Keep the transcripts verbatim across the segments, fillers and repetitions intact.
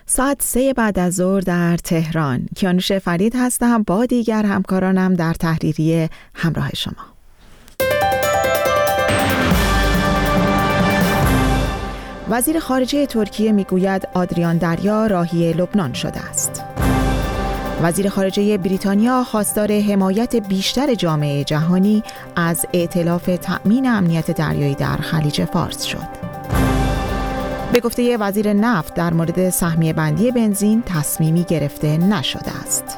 ساعت سه بعد از ظهر در تهران. کیانوش فرید هستم با دیگر همکارانم در تحریریه همراه شما. وزیر خارجه ترکیه میگوید آدریان دریا راهی لبنان شده است. وزیر خارجه بریتانیا خواستار حمایت بیشتر جامعه جهانی از ائتلاف تأمین امنیت دریایی در خلیج فارس شد. به گفته وزیر نفت در مورد سهمیه بندی بنزین تصمیمی گرفته نشده است.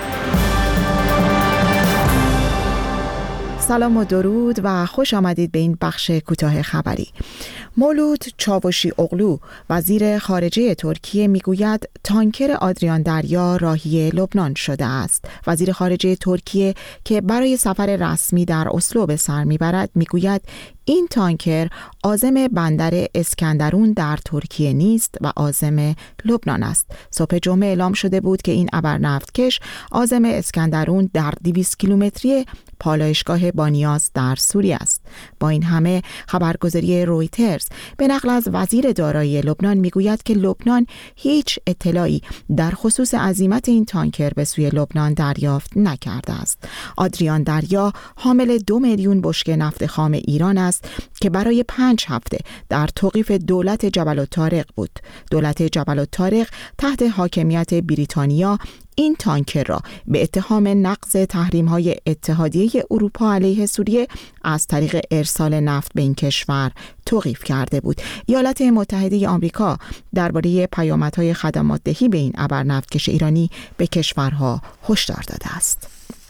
سلام و درود و خوش آمدید به این بخش کوتاه خبری. مولود چاوشی اغلو وزیر خارجه ترکیه میگوید تانکر آدریان دریا راهی لبنان شده است. وزیر خارجه ترکیه که برای سفر رسمی در اسلو به سر میبرد میگوید این تانکر عازم بندر اسکندرون در ترکیه نیست و عازم لبنان است. صبح جمعه اعلام شده بود که این ابرنفتکش عازم اسکندرون در دویست کیلومتری پالایشگاه بانیاس در سوریه است. با این همه خبرگزاری رویترز به نقل از وزیر دارایی لبنان میگوید که لبنان هیچ اطلاعی در خصوص عزیمت این تانکر به سوی لبنان دریافت نکرده است. آدریان دریا حامل دو میلیون بشکه نفت خام ایران است که برای پنج هفته در توقیف دولت جبل الطارق بود. دولت جبل الطارق تحت حاکمیت بریتانیا این تانکر را به اتهام نقض تحریم‌های اتحادیه اروپا علیه سوریه از طریق ارسال نفت به این کشور توقیف کرده بود. ایالات متحده آمریکا درباره پیامدهای خدمات دهی به این ابرنفتکش ایرانی به کشورها هشدار داده است.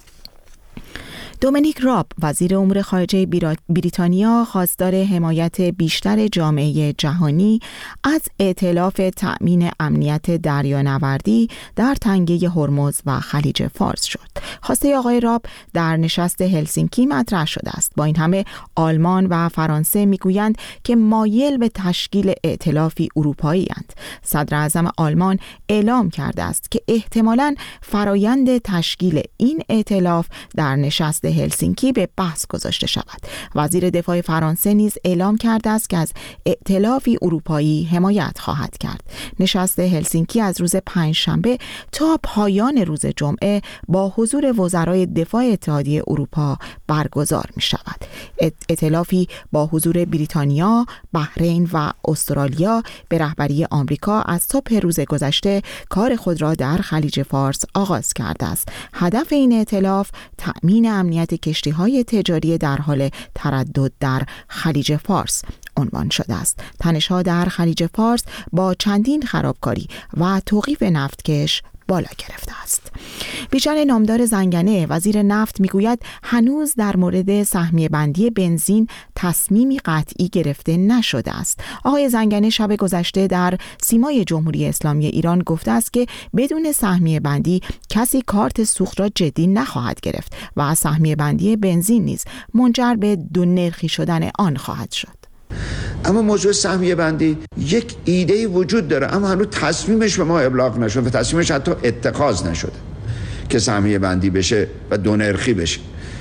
دومینیک راب وزیر امور خارجه بریتانیا خواستار حمایت بیشتر جامعه جهانی از ائتلاف تأمین امنیت دریانوردی در تنگه هرمز و خلیج فارس شد. خواسته آقای راب در نشست هلسینکی مطرح شده است. با این همه آلمان و فرانسه میگویند که مایل به تشکیل ائتلافی اروپایی اند. صدر اعظم آلمان اعلام کرده است که احتمالاً فرایند تشکیل این ائتلاف در نشست هلسینکی به بحث گذاشته شود. وزیر دفاع فرانسه نیز اعلام کرده است که از ائتلافی اروپایی حمایت خواهد کرد. نشست هلسینکی از روز پنجشنبه تا پایان روز جمعه با حضور وزرای دفاع اتحادیه اروپا برگزار می شود. ائتلافی با حضور بریتانیا، بحرین و استرالیا به رهبری آمریکا از صبح روز گذشته کار خود را در خلیج فارس آغاز کرده است. هدف این ائتلاف تأمین امنیت کشتی‌های تجاری در حال تردد در خلیج فارس عنوان شده است. تنش‌ها در خلیج فارس با چندین خرابکاری و توقیف نفتکش بالا گرفته است. بیژن نامدار زنگنه وزیر نفت میگوید هنوز در مورد سهمیه بندی بنزین تصمیمی قطعی گرفته نشده است. آقای زنگنه شب گذشته در سیمای جمهوری اسلامی ایران گفته است که بدون سهمیه بندی کسی کارت سوخت را جدی نخواهد گرفت و سهمیه بندی بنزین نیز منجر به دو نرخی شدن آن خواهد شد. اما موضوع سهمیه بندی یک ایده وجود داره، اما هنوز تصمیمش به ما ابلاغ نشد و تصمیمش حتی اتخاذ نشده که سهمیه بندی بشه و دو نرخی بشه.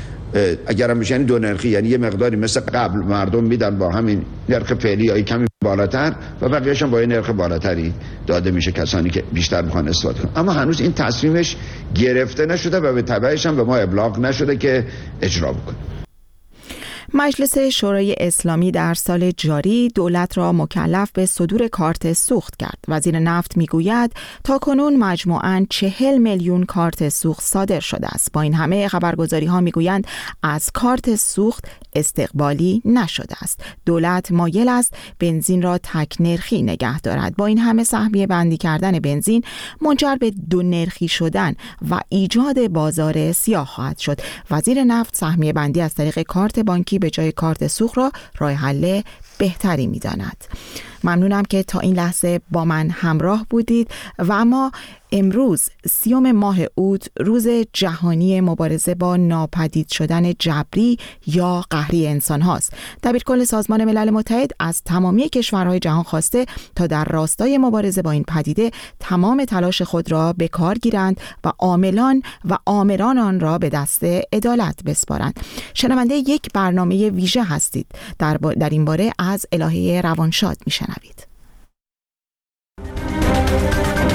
اگر هم بشه یعنی دو نرخی، یعنی یه مقداری مثل قبل مردم میدن با همین نرخ فعلی یا کمی بالاتر و بقیه‌اش هم با یه نرخ بالاتری داده میشه کسانی که بیشتر میخوان استفاده کنن. اما هنوز این تصمیمش گرفته نشده و به تبعش هم به ما ابلاغ نشده که اجرا بکنه. مجلس شورای اسلامی در سال جاری دولت را مکلف به صدور کارت سوخت کرد. وزیر نفت میگوید تاکنون مجموعاً چهل میلیون کارت سوخت صادر شده است. با این همه خبرگزاری ها میگویند از کارت سوخت استقبالی نشده است. دولت مایل است بنزین را تک نرخی نگه دارد. با این همه سهمیه بندی کردن بنزین منجر به دو نرخی شدن و ایجاد بازار سیاه خواهد شد. وزیر نفت سهمیه بندی از طریق کارت بانکی به جای کارت سوخت را راه حل بهتری می‌داند. ممنونم که تا این لحظه با من همراه بودید و اما امروز سیوم ماه اوت روز جهانی مبارزه با ناپدید شدن جبری یا قهری انسان هاست. دبیرکل سازمان ملل متحد از تمامی کشورهای جهان خواسته تا در راستای مبارزه با این پدیده تمام تلاش خود را به کار گیرند و عاملان و آمران آن را به دست عدالت بسپارند. شنونده یک برنامه ویژه هستید. در, با در این باره از الهه روانشاد میشنوید.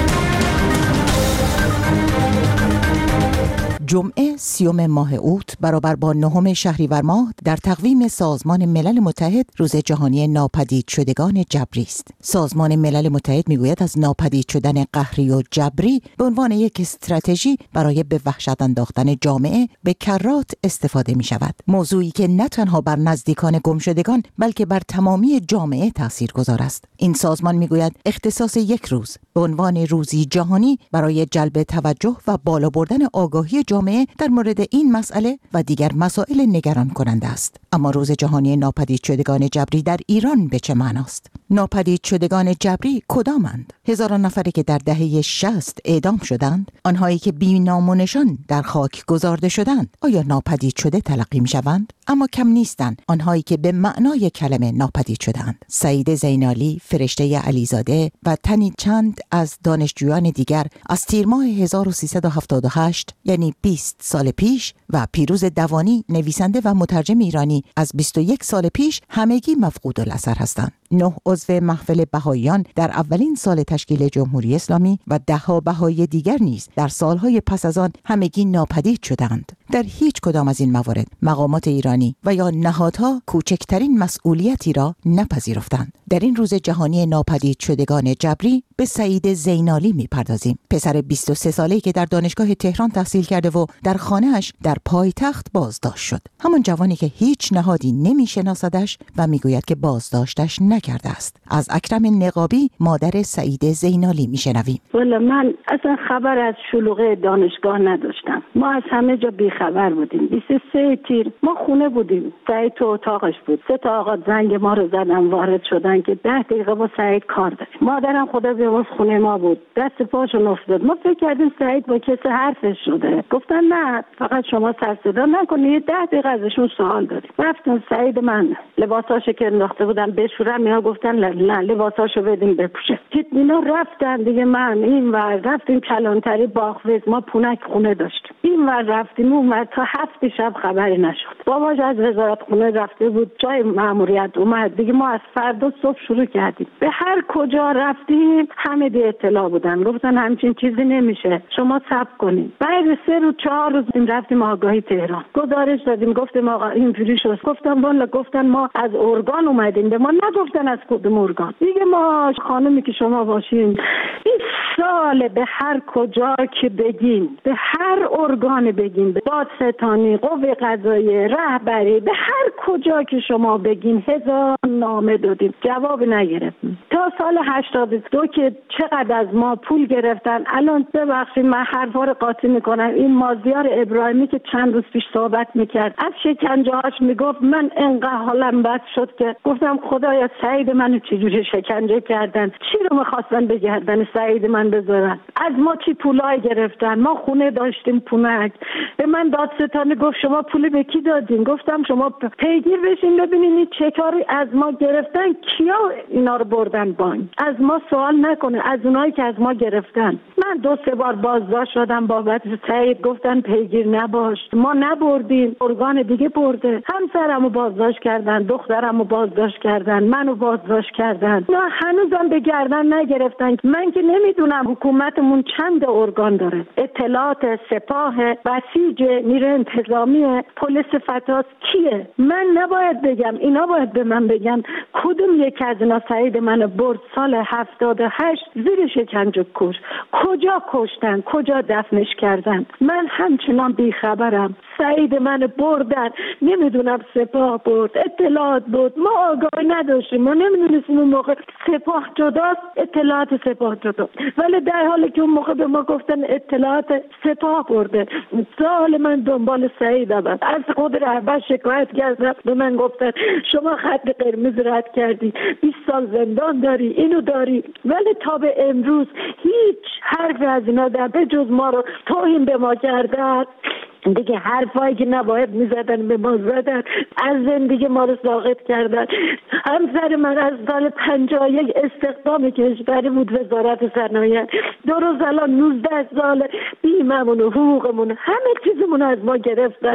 جمعه سیوم ماه اوت برابر با نهم شهریور ماه در تقویم سازمان ملل متحد روز جهانی ناپدید شدگان جبری است. سازمان ملل متحد میگوید از ناپدید شدن قهری و جبری به عنوان یک استراتژی برای به وحشت انداختن جامعه به کرات استفاده می شود. موضوعی که نه تنها بر نزدیکان گمشدگان بلکه بر تمامی جامعه تاثیرگذار است. این سازمان میگوید اختصاص یک روز به عنوان روزی جهانی برای جلب توجه و بالا بردن آگاهی جامعه در مورد این مسئله و دیگر مسائل نگران کننده است. اما روز جهانی ناپدید شدگان جبری در ایران به چه معناست؟ ناپدید شدگان جبری کدامند؟ هزاران نفری که در دهه شصت اعدام شدند، آنهایی که بی نام و نشان در خاک گذارده شدند، آیا ناپدید شده تلقی می شوند؟ اما کم نیستند آنهایی که به معنای کلمه ناپدید شدند. سعید زینالی، فرشته علیزاده و تنی چند از دانشجویان دیگر از تیر ماه هزار و سیصد و هفتاد و هشت یعنی بیست سال پیش و پیروز دوانی، نویسنده و مترجم ایرانی، از بیست و یک سال پیش همگی مفقود الاثر هستند. نه عضو محفل بهائیان در اولین سال تشکیل جمهوری اسلامی و ده‌ها بهایی دیگر نیز در سالهای پس از آن همگی ناپدید شدند. در هیچ کدام از این موارد مقامات ایرانی و یا نهادها کوچکترین مسئولیتی را نپذیرفتند. در این روز جهانی ناپدید شدگان جبری به سعید زینالی میپردازیم. پسر بیست و سه ساله‌ای که در دانشگاه تهران تحصیل کرده و در خانه‌اش در پایتخت بازداشت شد. همان جوانی که هیچ نهادی نمیشناسدش و میگوید که بازداشتش نکرده است. از اکرم نقابی، مادر سعید زینالی میشنویم. والا من اصلا خبر از شلوغه دانشگاه نداشتم. ما از همه جا بیخبر بودیم. بیست و سه تیر ما خونه بودیم. سعید تو اتاقش بود. سه تا آقا زنگ ما رو زدن، وارد شدن که ده دقیقه با سعید کار داریم. مادرم خدا بیامرز خونه ما بود. دست پاشون افتاد. ما فکر کردیم سعید با کسی حرفش شده. گفتن نه، فقط شما سر صدا نکنید، یه ده دقیقه ازشون سوال داریم. رفتن سعید من لباساشو که انداخته بودن بشورم، اینا گفتن نه لباساشو بدیم بپوشه. اینا رفتن دیگه. من این ور رفتیم کلانتری باغ‌وز، ما پونک خونه داشتیم. این ور رفتیم اون ور تا هفت شب خبری نشد. باباش از وزارت خونه رفته بود جای ماموریت اومد دیگه. ما از فردا صبح شروع کردیم. به هر کجا رفتیم همه دی اطلاع بودن، گفتن همچین چیزی نمیشه، شما صبر کنید. بعد سه روز چهار روز رفتیم آگاهی تهران، گزارش دادیم، گفتیم آقا اینجوری شد. گفتم والا گفتن ما از ارگان اومدیم، به ما نگفتن از کدوم ارگان. دیگه ما خانمی که شما باشین بیست سال به هر کجا که بگین، به هر ارگان بگین، به دادستانی، قوه قضاییه، رهبری، به هر کجا که شما بگین هزار نامه دادیم، جواب نگرفتیم. تا سال هشتاد و دو که چقدر از ما پول گرفتن. الان ببخشید من حرفا رو قاطی میکنم، این مازیار ابراهیمی که چند روز پیش صحبت میکرد از شکنجه‌هاش میگفت، من انقدر حالم بد شد که گفتم خدایا سعید منو چجوری شکنجه کردن، چی رو میخواستن بگردن سعید من بذارن، از ما چی پولای گرفتن. ما خونه داشتیم پونک. به من دادستانی گفت شما پول به کی دادین؟ گفتم شما پیگیر بشین ببینین چه کاری از ما گرفتن، کیا اینا رو بردن بانک. از ما سوال نکنه، از اونایی که از ما گرفتن. من دو سه بار بازداشت شدم بابت سعید، گفتن پیگیر نباش، ما نبردیم، ارگان دیگه برده. همسرمو بازداشت کردن، دخترمو بازداشت کردن، منو بازداشت کردن. نه هنوزم به گردن نگرفتن. من که نمیدونم حکومتمون چند ارگان داره، اطلاعات، سپاه، بسیج، نیروی انتظامی، پلیس فتاس کیه؟ من نباید بگم، اینا باید به من بگن کدوم یک از اینا سعید منو برد سال هفتاد و هشت زیر شکنجه کش، کجا کشتن، کجا دفنش کردن. من همچنان بیخبرم. سعید منو بردن، نمیدونم سپاه برد، اطلاعات بود، ما آگاهی نداشتیم، ما نمیدونستیم اون موقع سپاه جداست، اطلاعات سپاه جدا، ولی در حالی که اون موقع به ما گفتن اطلاعات سپاه برده. سال من دنبال سعیدم، از خود رهبر شکایت کردم، به من گفتن شما خط قرمز رد کردی، بیست سال زندان داری، اینو داری. ولی تا به امروز هیچ حرف از اینا در به جز ما رو توهین به ما کردن. دیگه حرفایی که نباید میزدن به ما زدن، از زندگی ما رو ساقط کردن. همسر من از سال پنجاه و یک استخدام کشوری بود وزارت صنایع، درست الان نوزده سال بیممون و حقوقمون همه چیزمون از ما گرفتن، هیچ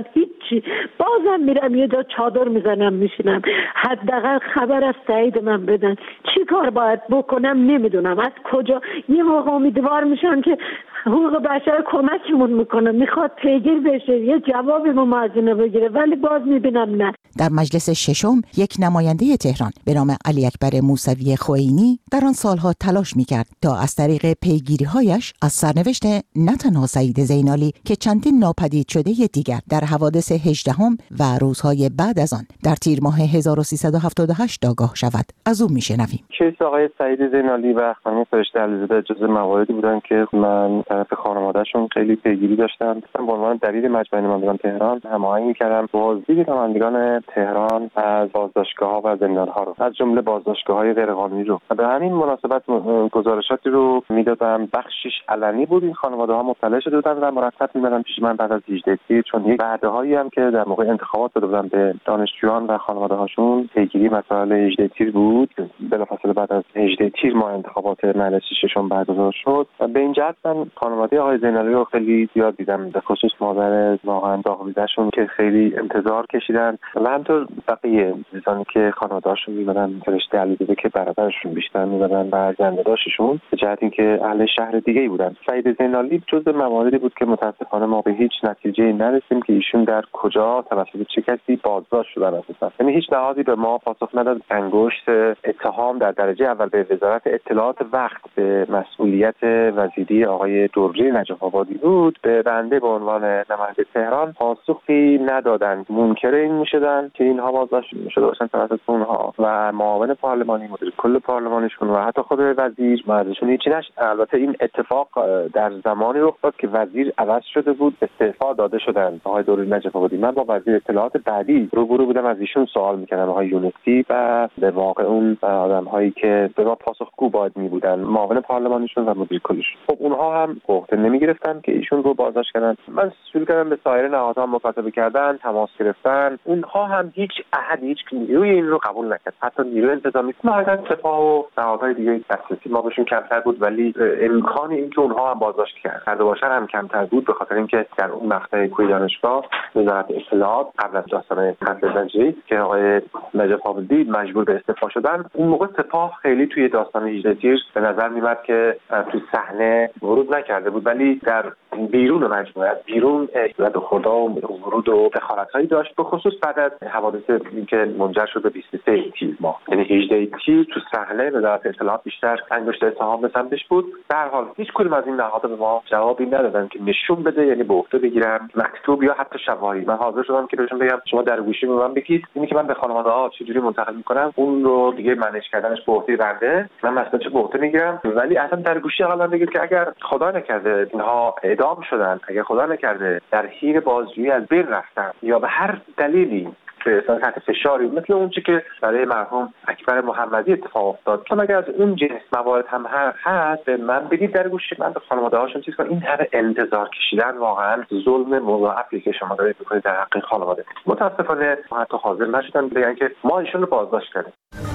چی. بازم میرم یه جا چادر میزنم میشینم، حداقل خبر از سعید من بدن. چی کار باید بکنم نمیدونم، از کجا. یه موقع امیدوار میشم که حقوق بشر کمکمون میکنه، میخواد پیگیر بشه، یه جوابی ما مازینه بگیره، ولی باز میبینم نه. در مجلس ششم یک نماینده تهران به نام علی اکبر موسوی خوئینی در آن سالها تلاش میکرد تا از طریق پیگیری‌هایش از سرنوشت نه تنها سعید زینالی که چندین ناپدید شده دیگر در حوادث هجدهم و روزهای بعد از آن در تیر ماه هزار و سیصد و هفتاد و هشت آگاه شود. از او میشنویم. کیس آقای سعید زینالی و خانم فرشته علیزاده جزو مواردی بودن که من طرف خانواده‌شون خیلی پیگیری داشتم. من به عنوان دبیر مجمع نمایندگان تهران هماهنگ می‌کردم بازدید نمایندگان تهران از بازداشتگاه‌ها و زندان‌ها رو، از جمله بازداشتگاه‌های غیرقانونی رو. و به همین مناسبت گزارشاتی رو میدادم، بخشش علنی بود. این خانواده‌ها مطلع شده بودن و مرتب می‌مدن پیش من بعد از هجده تیر، چون یک وعده‌هایی هم که در موقع انتخابات داده بودن به دانشجویان و خانواده‌هاشون پیگیری مسائل هجده تیر بود. بلافاصله بعد از هجده تیر ما انتخابات مجلس ششم برگزار شد و به این جهت من خانواده آقای زینالی رو خیلی زیاد دیدم، به خصوص مادر واقعا داغ‌دیده‌شون که خیلی انتظار کشیدن و همینطور بقیه دوستانی که خانواده‌هاشون می‌بودن، فرشته علیزاده که برادرشون بیشتر می‌بودن و زنده‌داشتشون به جهت اینکه اهل شهر دیگه‌ای بودن. سعید زینالی جزء مواردی بود که متأسفانه ما به هیچ نتیجه‌ای نرسیدیم که ایشون در کجا توسط چه کسی بازداشت شدن اساسا. یعنی هیچ نهادی به ما پاسخ نداد. انگشت اتهام در درجه اول به وزارت اطلاعات وقت به مسئولیت وزیری آقای دوری نجف آبادی بود، به بنده به عنوان نماینده تهران پاسخی ندادند. منکر این میشدن که اینها بازداشت شده باشن توسط اونها و معاون پارلمانی، مدیر کل پارلمانشون و حتی خود وزیر ازشون هیچی نشد. البته این اتفاق در زمانی رخ داد که وزیر عوض شده بود، استعفا داده شدن آقای دوری نجف آبادی. من با وزیر اطلاعات بعدی روبرو بودم، از ایشون سوال میکردم، آقای یونسی، و به واقع اون آدم‌هایی که به ما پاسخگو باید میبودن، معاون پارلمانیشون و مدیر کلشون، خب اونها هم عهده نمیگرفتن که ایشون رو بازداشت کردن. من شروع کردم به سایر نهادها مکاتبه کردن، تماس گرفتن. اونها هم هیچ احد هیچ نیروی این رو قبول نکرد، حتی نیروی انتظامی. نهایتاً سپاه و نهادهای دیگه دسترسی ما بهشون کمتر بود، ولی امکان اینکه اونها هم بازداشت کرده باشن هم کمتر بود، به خاطر اینکه در اون مقطع کوی دانشگاه وزارت اطلاعات قبل از داستان قتل زنجیری که آقای نجف آبادی مجبور به استعفا شدن، اون موقع سپاه خیلی توی داستان هجده تیر به نظر میاد که تو صحنه ورود نکرده بود، ولی در بیرون مجموعه، بیرون رد و خدا و ورود و دخالت‌هایی داشت، به خصوص بعد از حوادث که منجر شد به بیست و سه تیر ماه. یعنی هجده تیر تو صحنه وزارت اطلاعات بیشتر انگشت اتهام به سمتش بود. در حال هیچ کدوم از این نهادها به ما جوابی ندادن که نشون بده، یعنی به عهده بگیرن مکتوب یا حتی شواهدی. من حاضر شدم که بهشون بگم شما در گوشی به من بگید، اینی که من به خانواده‌ها چجوری منتقل می‌کنم اون رو دیگه منیج کردنش به عهده بنده، من مثلا چه به عهده میگیرم، ولی اصلا در گوشی حالا بگید که اگر خدا نکرده اینها اعدام شدن، اگر خدا نکرده در حین بازجویی از بین رفتن یا به هر دلیلی به تحت فشاری مثل اون چیزی که برای مرحوم اکبر محمدی اتفاق افتاد، چون اگر از اون جنس موارد هم هست من بگید در گوشی من به خانواده هاشون چیز کنم. این همه انتظار کشیدن واقعا ظلم مضاعفی که شما دارید میکنید در حق خانواده. متاسفانه حتی حاضر نشدن بگن که ما ایشون رو بازداشت کردیم.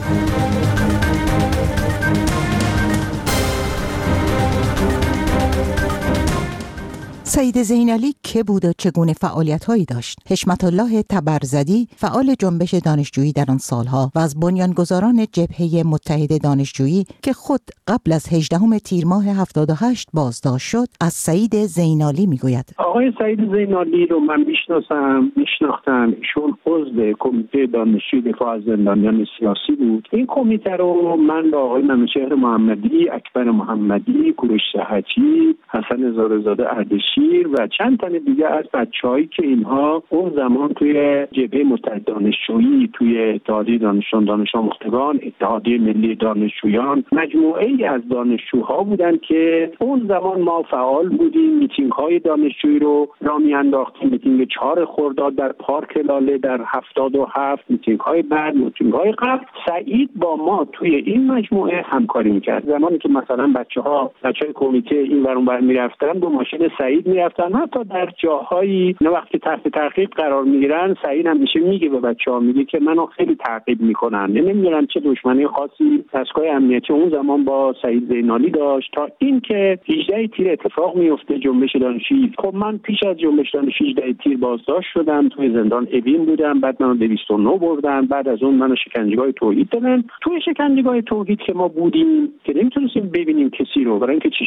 سعید زینالی که بود و چگونه فعالیت‌هایی داشت؟ حشمت الله تبرزدی، فعال جنبش دانشجویی در آن سالها و از بنیانگذاران جبهه متحد دانشجویی که خود قبل از هجدهم تیر ماه هفتاد و هشت بازداشت شد، از سعید زینالی میگوید. آقای سعید زینالی رو من میشناسم، میشناختم. ایشون عضو کمیته دانشجویی دفاع از زندانیان سیاسی بود. این کمیته رو من با آقای منوچهر محمدی، اکبر محمدی، کوروش صحتی، حسن زارزاده اردشیر و چند تن دیگه از بچه‌هایی که اینها اون زمان توی جبهه متحد دانشجویی، توی اتحادیه دانشجویان دانش آموختگان، اتحادیه ملی دانشجویان، مجموعه ای از دانشجوها بودن که اون زمان ما فعال بودیم. میتینگ‌های دانشجویی رو راه می‌انداختیم. میتینگ چهار خرداد در پارک لاله در هفتاد و هفت، میتینگ‌های بعد، میتینگ‌های قبل، سعید با ما توی این مجموعه همکاری می‌کرد. زمانی که مثلا بچه‌ها بچه‌های کمیته این ور اون ور می‌رفتن با ماشین سعید میرفتن، حتی در جاهایی نه وقتی تحت تعقیب قرار میگیرن سعید هم میشه میگه به بچه‌ها، میگه که منو خیلی تعقیب میکنن. نمیدونم چه دشمنی خاصی دستگاه امنیتی اون زمان با سعید زینالی داشت تا اینکه هجده تیر اتفاق میفته جنبش دانشی. خب من پیش از جنبش دانشی هجده تیر بازداشت شدم، توی زندان اوین بودم، بعد منو دویست و نه بردن، بعد از اون منو شکنجهگاه توحید دادن. توی شکنجهگاه توحید که ما بودیم که نمیتونستیم ببینیم کسی رو، برای اینکه